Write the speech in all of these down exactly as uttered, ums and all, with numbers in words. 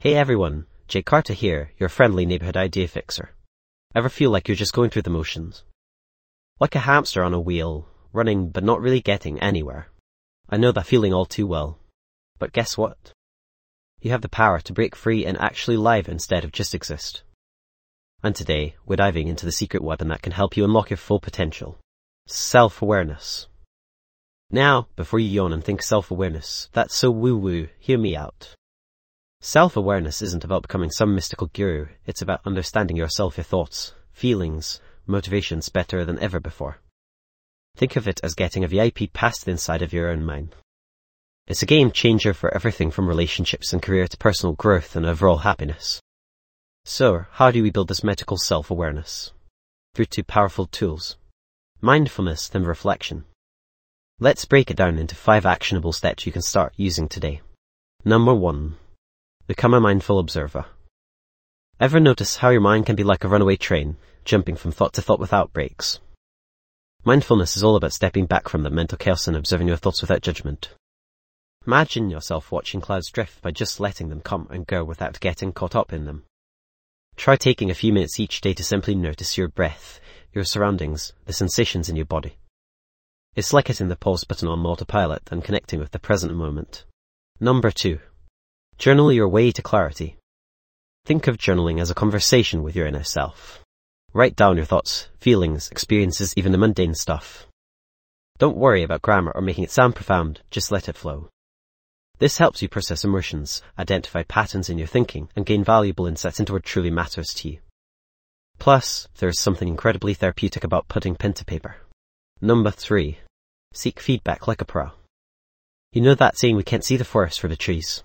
Hey everyone, Jake Carter here, your friendly neighborhood idea fixer. Ever feel like you're just going through the motions? Like a hamster on a wheel, running but not really getting anywhere. I know that feeling all too well. But guess what? You have the power to break free and actually live instead of just exist. And today, we're diving into the secret weapon that can help you unlock your full potential. Self-awareness. Now, before you yawn and think self-awareness, that's so woo-woo, hear me out. Self-awareness isn't about becoming some mystical guru, it's about understanding yourself, your thoughts, feelings, motivations better than ever before. Think of it as getting a V I P pass to the inside of your own mind. It's a game changer for everything from relationships and career to personal growth and overall happiness. So, how do we build this medical self-awareness? Through two powerful tools: mindfulness and reflection. Let's break it down into five actionable steps you can start using today. Number one. Become a mindful observer. Ever notice how your mind can be like a runaway train, jumping from thought to thought without breaks? Mindfulness is all about stepping back from the mental chaos and observing your thoughts without judgment. Imagine yourself watching clouds drift by just letting them come and go without getting caught up in them. Try taking a few minutes each day to simply notice your breath, your surroundings, the sensations in your body. It's like hitting the pause button on autopilot and connecting with the present moment. Number two. Journal your way to clarity. Think of journaling as a conversation with your inner self. Write down your thoughts, feelings, experiences, even the mundane stuff. Don't worry about grammar or making it sound profound, just let it flow. This helps you process emotions, identify patterns in your thinking, and gain valuable insights into what truly matters to you. Plus, there's something incredibly therapeutic about putting pen to paper. Number three. Seek feedback like a pro. You know that saying, we can't see the forest for the trees?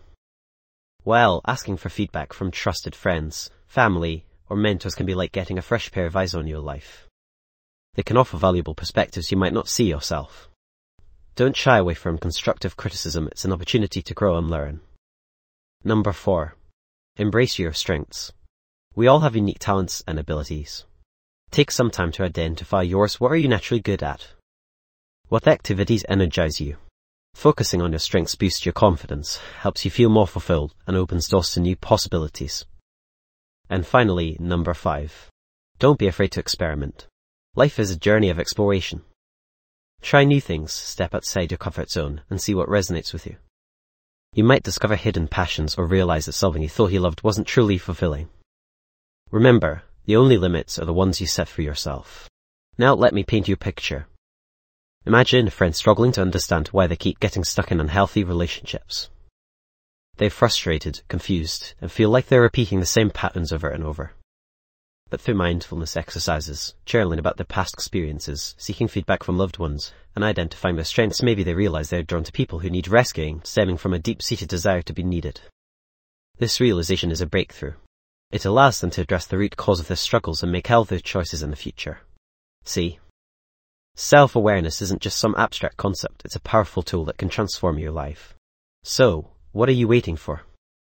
Well, asking for feedback from trusted friends, family, or mentors can be like getting a fresh pair of eyes on your life. They can offer valuable perspectives you might not see yourself. Don't shy away from constructive criticism, it's an opportunity to grow and learn. Number four. Embrace your strengths. We all have unique talents and abilities. Take some time to identify yours. What are you naturally good at? What activities energize you? Focusing on your strengths boosts your confidence, helps you feel more fulfilled, and opens doors to new possibilities. And finally, number five. Don't be afraid to experiment. Life is a journey of exploration. Try new things, step outside your comfort zone, and see what resonates with you. You might discover hidden passions or realize that something you thought you loved wasn't truly fulfilling. Remember, the only limits are the ones you set for yourself. Now let me paint you a picture. Imagine a friend struggling to understand why they keep getting stuck in unhealthy relationships. They're frustrated, confused, and feel like they're repeating the same patterns over and over. But through mindfulness exercises, journaling about their past experiences, seeking feedback from loved ones, and identifying their strengths, maybe they realize they're drawn to people who need rescuing, stemming from a deep-seated desire to be needed. This realization is a breakthrough. It allows them to address the root cause of their struggles and make healthier choices in the future. See? Self-awareness isn't just some abstract concept, it's a powerful tool that can transform your life. So, what are you waiting for?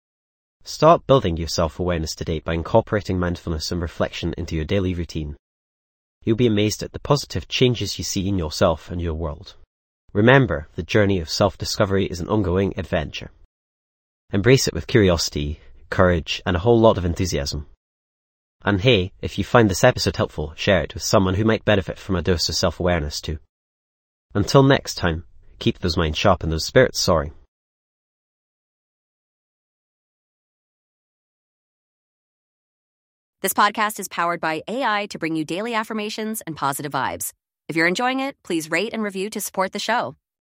Start building your self-awareness today by incorporating mindfulness and reflection into your daily routine. You'll be amazed at the positive changes you see in yourself and your world. Remember, the journey of self-discovery is an ongoing adventure. Embrace it with curiosity, courage, and a whole lot of enthusiasm. And hey, if you find this episode helpful, share it with someone who might benefit from a dose of self-awareness too. Until next time, keep those minds sharp and those spirits soaring. This podcast is powered by A I to bring you daily affirmations and positive vibes. If you're enjoying it, please rate and review to support the show.